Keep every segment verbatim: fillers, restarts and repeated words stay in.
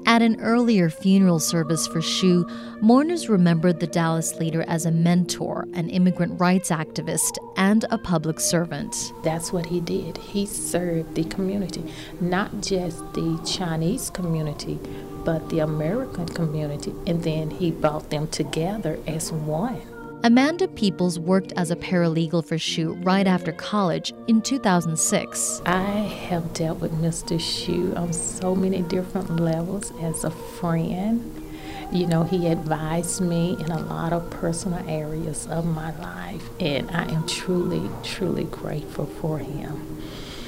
At an earlier funeral service for Shu, mourners remembered the Dallas leader as a mentor, an immigrant rights activist, and a public servant. That's what he did. He served the community, not just the Chinese community, but the American community, and then he brought them together as one. Amanda Peoples worked as a paralegal for Shu right after college in two thousand six. I have dealt with Mister Shu on so many different levels as a friend. You know, he advised me in a lot of personal areas of my life, and I am truly, truly grateful for him.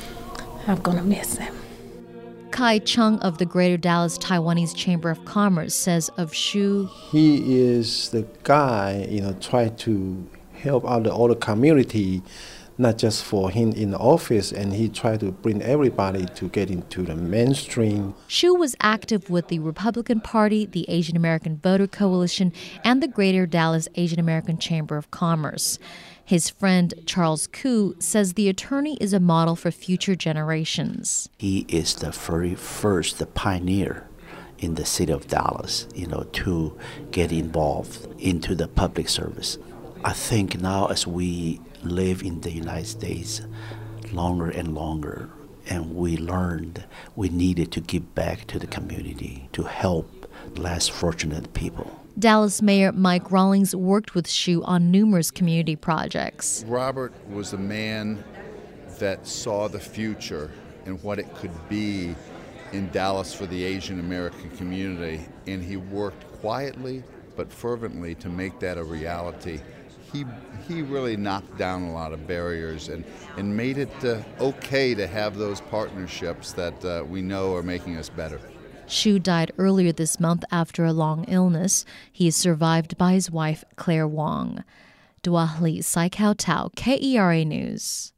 I'm going to miss him. Kai Chung of the Greater Dallas Taiwanese Chamber of Commerce says of Shu, he is the guy, you know, try to help out the older community, not just for him in the office, and he tried to bring everybody to get into the mainstream. Shu was active with the Republican Party, the Asian American Voter Coalition, and the Greater Dallas Asian American Chamber of Commerce. His friend Charles Koo says the attorney is a model for future generations. He is the very first the pioneer in the city of Dallas, you know, to get involved into the public service. I think now as we live in the United States longer and longer, and we learned we needed to give back to the community to help less fortunate people. Dallas Mayor Mike Rawlings worked with Shu on numerous community projects. Robert was a man that saw the future and what it could be in Dallas for the Asian American community, and he worked quietly but fervently to make that a reality. He he really knocked down a lot of barriers and, and made it uh, okay to have those partnerships that uh, we know are making us better. Shu died earlier this month after a long illness. He is survived by his wife, Claire Wong. Dua Lee, Sai Kao Tao, K E R A News.